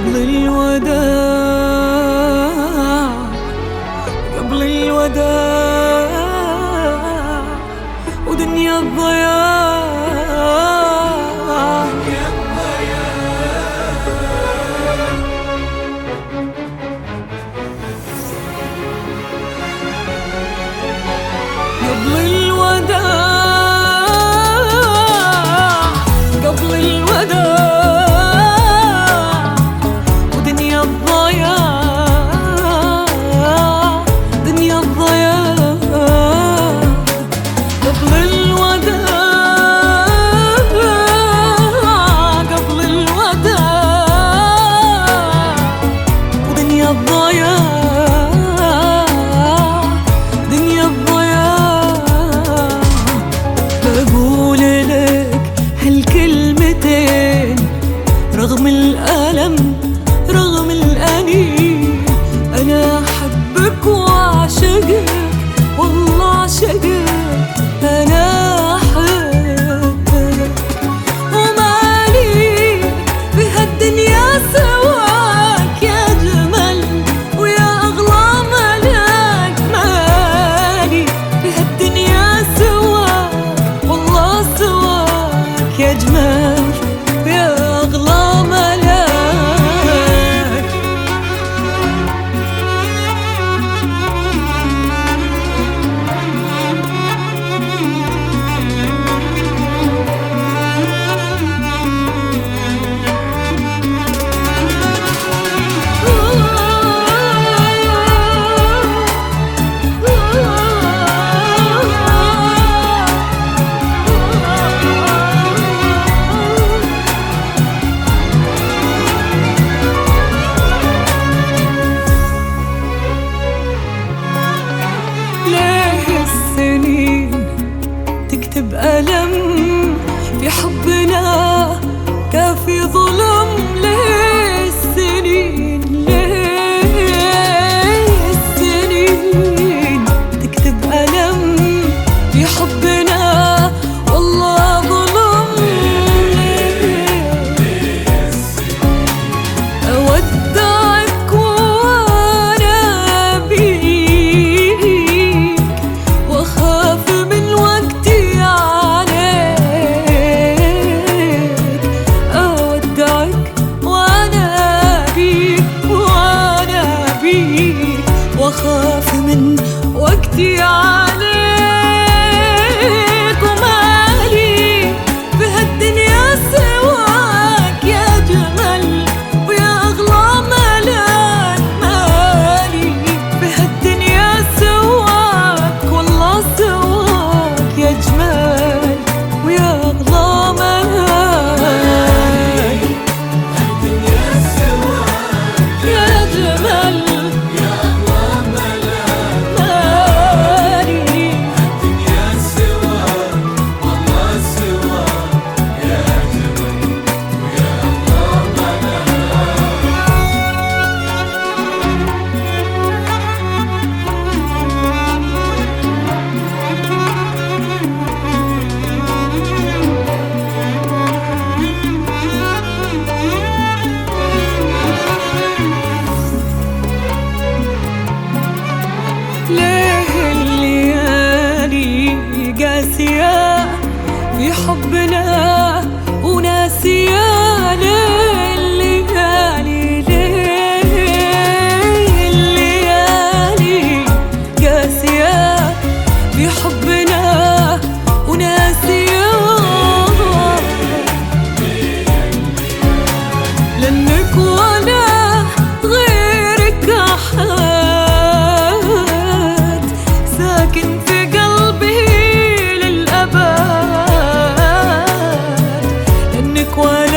قبل الوداع، قبل الوداع ودنيا الضياع. قبل الوداع، قبل الوداع ودنيا الضياع، دنيا الضياع. قبل الوداع، قبل الوداع ودنيا الضياع، دنيا الضياع. بقول لك هالكلمتين رغم الألم رغم الأنين، أنا أحبك وأعشقك والله أعشقك، أنا أحبك ومالي بهالدنيا سواك يا جمل ويا أغلى ملاك. مالي بهالدنيا سواك والله سواك يا جمل ويا أغلى ملاك. ليه السنين تكتب ألم في حبنا كافي ظلم؟ ليه السنين، ليه السنين تكتب ألم في حبنا والله ظلم؟ ليه أودعك وأنا بيك وأخاف من وقتي عليك. أودعك وأنا بيك وأنا بيك وأخاف من وقتي عليك. ومالي بهالدنيا سواك يا جمل ويا أغلى ملاك. مالي بهالدنيا سواك والله سواك يا جمال ويا أغلى ملاك. الدنيا سواك يا جمال يا أغلى ملاك. مالي الدنيا سواك والله سواك يا جمال ويا أغلى ليه الليالي قاسية في حبنا وناسية؟ ليه الليالي، ليه الليالي قاسية في حبنا وناسية؟ لأنك وأنا غيرك أحد ساكن في قلبي للأبد. لأنك وأنا